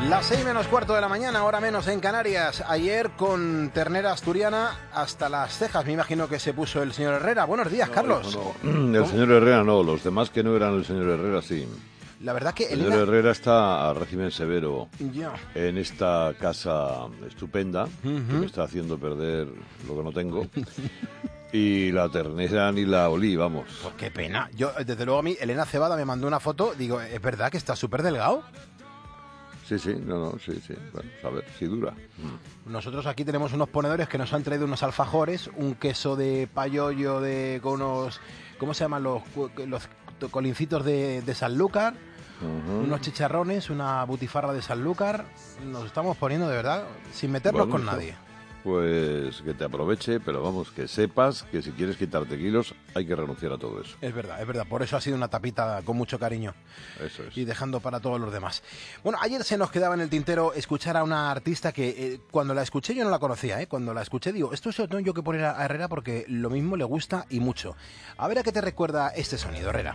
Las 6:15 de la mañana, hora menos en Canarias. Ayer con ternera asturiana hasta las cejas, me imagino que se puso el señor Herrera. Buenos días, Carlos. No. El señor Herrera no, los demás que no eran el señor Herrera sí. La verdad que el señor Herrera está a régimen severo en esta casa estupenda que me está haciendo perder lo que no tengo. Y la ternera ni la olí, vamos. Pues qué pena. Yo, desde luego, a mí, Elena Cebada me mandó una foto. Digo, ¿es verdad que está súper delgado? Sí. Bueno, a ver, si dura. Nosotros aquí tenemos unos ponedores que nos han traído unos alfajores, un queso de payollo con unos... ¿Cómo se llaman los colincitos de Sanlúcar? Unos chicharrones, una butifarra de Sanlúcar. Nos estamos poniendo, de verdad, sin meternos con nadie. Pues que te aproveche, pero vamos, que sepas que si quieres quitarte kilos hay que renunciar a todo eso. Es verdad. Por eso ha sido una tapita con mucho cariño. Eso es. Y dejando para todos los demás. Bueno, ayer se nos quedaba en el tintero escuchar a una artista que cuando la escuché yo no la conocía, Cuando la escuché digo, esto se lo tengo yo que poner a Herrera porque lo mismo le gusta y mucho. A ver a qué te recuerda este sonido, Herrera.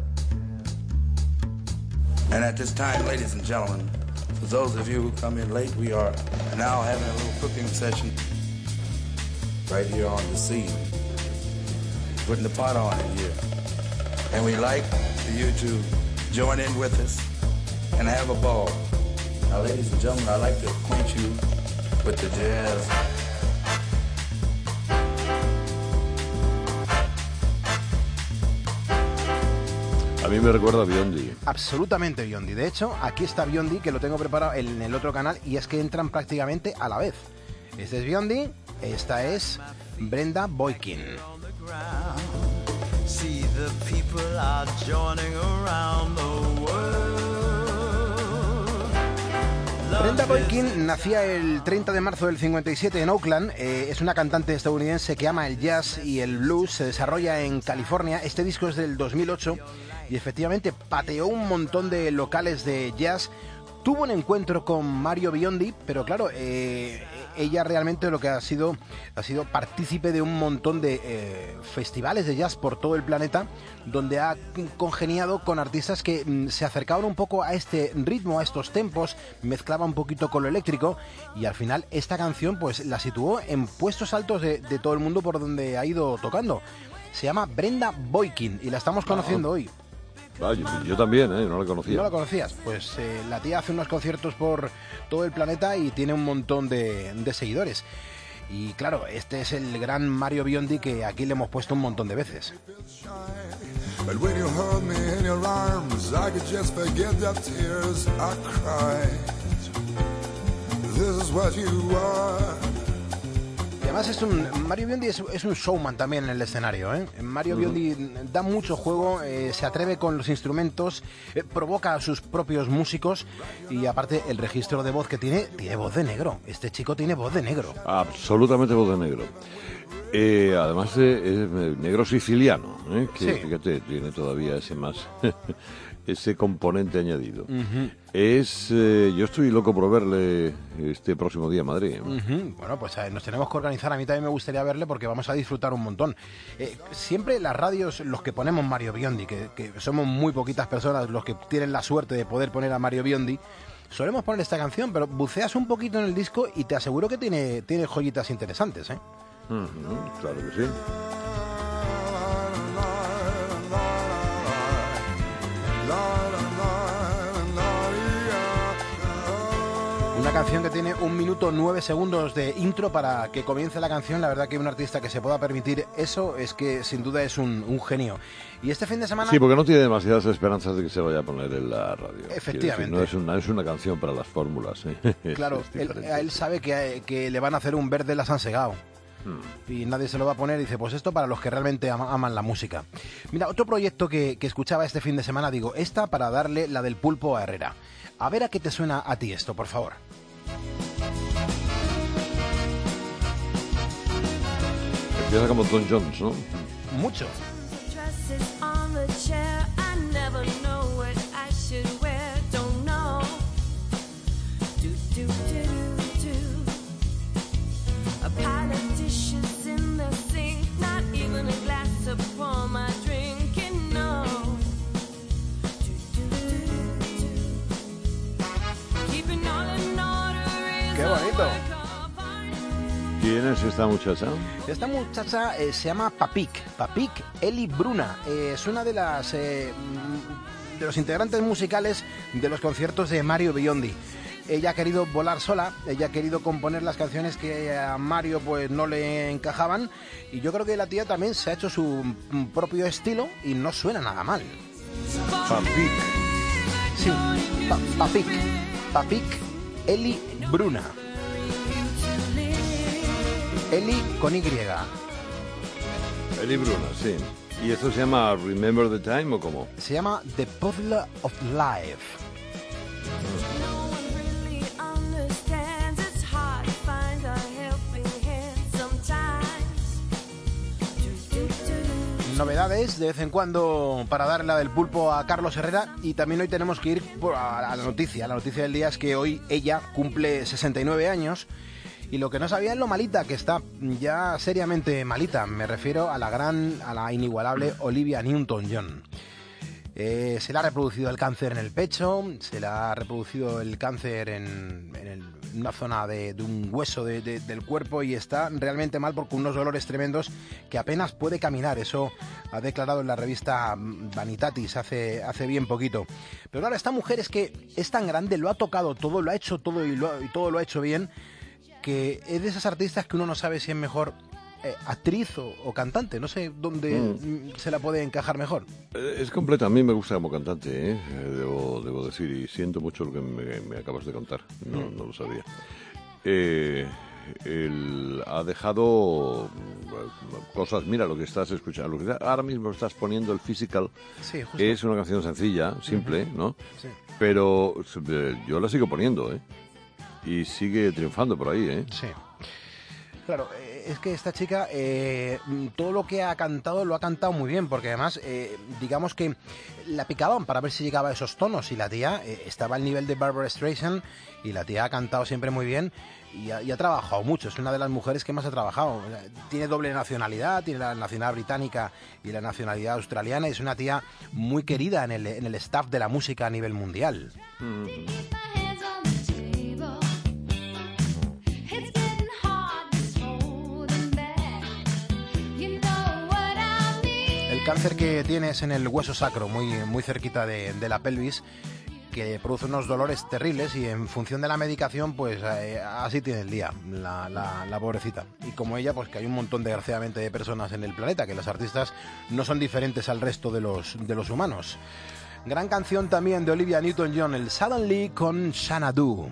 And at this time, ladies and gentlemen, for those of you who come in late, we are now having a little cooking session right here on the scene. Putting the pot on in here. And we like for you to join in with us and have a ball. Now, ladies and gentlemen, I'd like to acquaint you with the jazz. A mí me recuerda a Biondi. Absolutamente Biondi. De hecho, aquí está Biondi, que lo tengo preparado en el otro canal, y es que entran prácticamente a la vez. Este es Biondi, esta es Brenda Boykin. Brenda Boykin nacía el 30 de marzo del 57 en Oakland. Es una cantante estadounidense que ama el jazz y el blues. Se desarrolla en California. Este disco es del 2008 y efectivamente pateó un montón de locales de jazz. Tuvo un encuentro con Mario Biondi, pero claro, ella realmente lo que ha sido partícipe de un montón de festivales de jazz por todo el planeta, donde ha congeniado con artistas que se acercaban un poco a este ritmo, a estos tempos, mezclaba un poquito con lo eléctrico, y al final esta canción pues la situó en puestos altos de todo el mundo por donde ha ido tocando. Se llama Brenda Boykin y la estamos conociendo hoy. Yo también, no la conocía. ¿No la conocías? Pues la tía hace unos conciertos por todo el planeta y tiene un montón de seguidores. Y claro, este es el gran Mario Biondi que aquí le hemos puesto un montón de veces. Y además Mario Biondi es un showman también en el escenario, Mario Biondi da mucho juego, se atreve con los instrumentos, provoca a sus propios músicos y aparte el registro de voz que tiene voz de negro. Este chico tiene voz de negro. Absolutamente voz de negro. Además es negro siciliano, que sí. Fíjate, tiene todavía ese componente añadido. Yo estoy loco por verle este próximo día en Madrid. Bueno, pues nos tenemos que organizar. A mí también me gustaría verle porque vamos a disfrutar un montón. Siempre las radios, los que ponemos Mario Biondi, que somos muy poquitas personas los que tienen la suerte de poder poner a Mario Biondi, solemos poner esta canción, pero buceas un poquito en el disco y te aseguro que tiene joyitas interesantes, Claro que sí. Una canción que tiene 1 minuto 9 segundos de intro para que comience la canción. La verdad que un artista que se pueda permitir eso es que sin duda es un genio. Y este fin de semana... Sí, porque no tiene demasiadas esperanzas de que se vaya a poner en la radio. Efectivamente. Decir, no es una canción para las fórmulas. Claro, él sabe que le van a hacer un verde la San Segao. Y nadie se lo va a poner y dice, pues esto para los que realmente aman la música. Mira, otro proyecto que escuchaba este fin de semana, digo, esta para darle la del pulpo a Herrera. A ver a qué te suena a ti esto, por favor. Empieza como Tom Jones, ¿no? Mucho. Keeping on ¡Qué bonito! ¿Quién es esta muchacha? Esta muchacha se llama Papik Eli Bruna. Es una de los integrantes musicales de los conciertos de Mario Biondi. Ella ha querido volar sola, ella ha querido componer las canciones que a Mario pues no le encajaban, y yo creo que la tía también se ha hecho su propio estilo y no suena nada mal. Papik. Sí, Papik Eli Bruna. Eli con Y. Eli Bruna, sí. ¿Y esto se llama Remember the Time o cómo? Se llama The Puzzle of Life. Novedades de vez en cuando para darle la del pulpo a Carlos Herrera, y también hoy tenemos que ir a la noticia. La noticia del día es que hoy ella cumple 69 años y lo que no sabía es lo malita que está, ya seriamente malita. Me refiero a la inigualable Olivia Newton-John. Se le ha reproducido el cáncer en el pecho, se le ha reproducido el cáncer en una zona de un hueso del cuerpo, y está realmente mal porque unos dolores tremendos que apenas puede caminar. Eso ha declarado en la revista Vanitatis hace bien poquito. Pero claro, esta mujer es que es tan grande, lo ha tocado todo, lo ha hecho todo y todo lo ha hecho bien, que es de esas artistas que uno no sabe si es mejor actriz o cantante. No sé dónde se la puede encajar mejor. Es completa, a mí me gusta como cantante, debo decir, y siento mucho lo que me acabas de contar, no lo sabía. Él ha dejado cosas, mira lo que estás escuchando, ahora mismo estás poniendo el Physical, sí, justo. Es una canción sencilla, simple, ¿no? Sí. Pero yo la sigo poniendo, y sigue triunfando por ahí, Sí. Claro, es que esta chica todo lo que ha cantado lo ha cantado muy bien, porque además digamos que la picaban para ver si llegaba a esos tonos, y la tía estaba al nivel de Barbra Streisand, y la tía ha cantado siempre muy bien y ha trabajado mucho. Es una de las mujeres que más ha trabajado. Tiene doble nacionalidad, tiene la nacionalidad británica y la nacionalidad australiana, y es una tía muy querida en el staff de la música a nivel mundial. El cáncer que tienes en el hueso sacro, muy cerquita de la pelvis, que produce unos dolores terribles, y en función de la medicación, pues así tiene el día la pobrecita. Y como ella, pues que hay un montón, desgraciadamente, de personas en el planeta, que los artistas no son diferentes al resto de los humanos. Gran canción también de Olivia Newton-John, el Suddenly con Xanadu.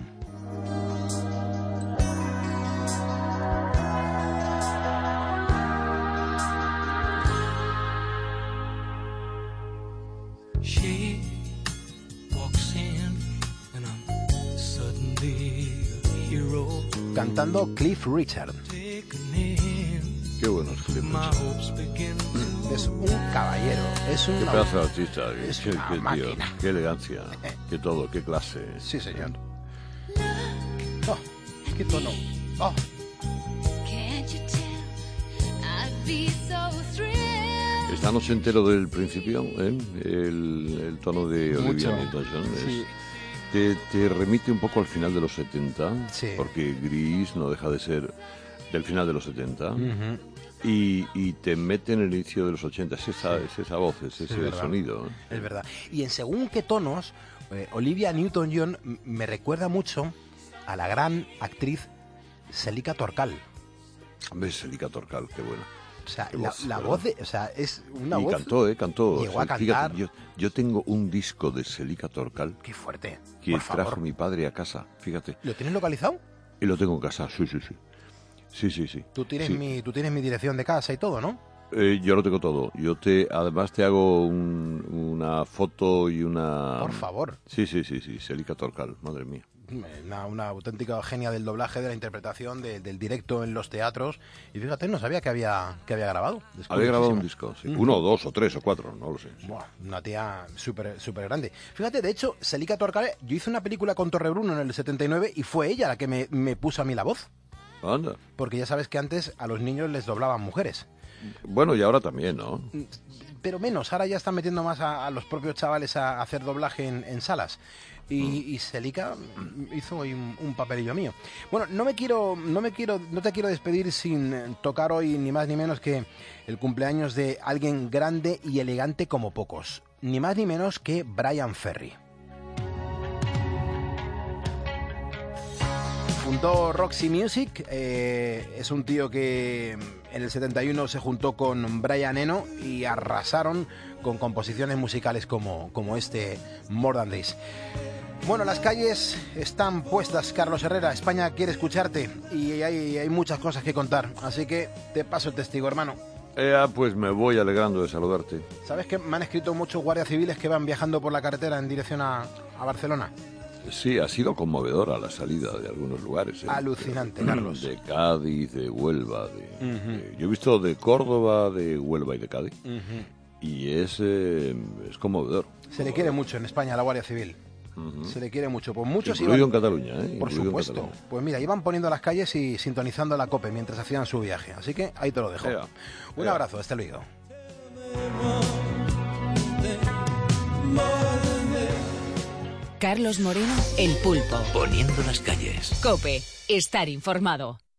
Cantando Cliff Richard. Qué bueno es Cliff Richard. Es un caballero, es un... Qué pedazo de artista, qué máquina. Tío, qué elegancia, qué todo, qué clase. Sí, señor. Oh, qué tono. Oh. Esta noche entero del principio, el tono de Olivia Newton-John sí. Te remite un poco al final de los 70, sí. Porque Gris no deja de ser del final de los 70, y te mete en el inicio de los 80, es esa voz, es ese sonido. Es verdad. Y en según qué tonos, Olivia Newton-John me recuerda mucho a la gran actriz Celica Torcal. Hombre, Celica Torcal, qué buena. O sea, la voz de... O sea, es una voz... Cantó. Llegó a cantar. Fíjate, yo tengo un disco de Celica Torcal. Qué fuerte. Que trajo mi padre a casa, fíjate. ¿Lo tienes localizado? Y lo tengo en casa, sí. Sí. Tú tienes mi dirección de casa y todo, ¿no? Yo lo tengo todo. Además te hago una foto y una... Por favor. Sí, Celica Torcal, madre mía. Una auténtica genia del doblaje, de la interpretación, del directo en los teatros. Y fíjate, no sabía que había grabado. Había grabado un disco, sí. 1 o 2 o 3 o 4, no lo sé. Buah, una tía súper grande. Fíjate, de hecho, Celica Torcal, yo hice una película con Torrebruno en el 79 y fue ella la que me puso a mí la voz. Anda. Porque ya sabes que antes a los niños les doblaban mujeres. Bueno, y ahora también, ¿no? Pero menos, ahora ya están metiendo más a los propios chavales a hacer doblaje en salas. y Celica hizo hoy un papelillo mío. Bueno, no te quiero despedir sin tocar hoy ni más ni menos que el cumpleaños de alguien grande y elegante como pocos, ni más ni menos que Bryan Ferry. Fundó Roxy Music, es un tío que en el 71 se juntó con Brian Eno y arrasaron con composiciones musicales como este More Than This. Bueno, las calles están puestas, Carlos Herrera. España quiere escucharte y hay muchas cosas que contar, así que te paso el testigo, hermano. Pues me voy alegrando de saludarte. ¿Sabes que me han escrito muchos guardias civiles que van viajando por la carretera en dirección a Barcelona? Sí, ha sido conmovedora la salida de algunos lugares. Alucinante, Carlos. De Cádiz, de Huelva. Yo he visto de Córdoba, de Huelva y de Cádiz. Y es conmovedor. Se le quiere mucho en España a la Guardia Civil. Se le quiere mucho. Pues muchos incluido en Cataluña, Por supuesto. Cataluña. Pues mira, iban poniendo las calles y sintonizando la COPE mientras hacían su viaje. Así que ahí te lo dejo. Un abrazo, hasta luego. Carlos Moreno, El Pulpo. Poniendo las calles. COPE, estar informado.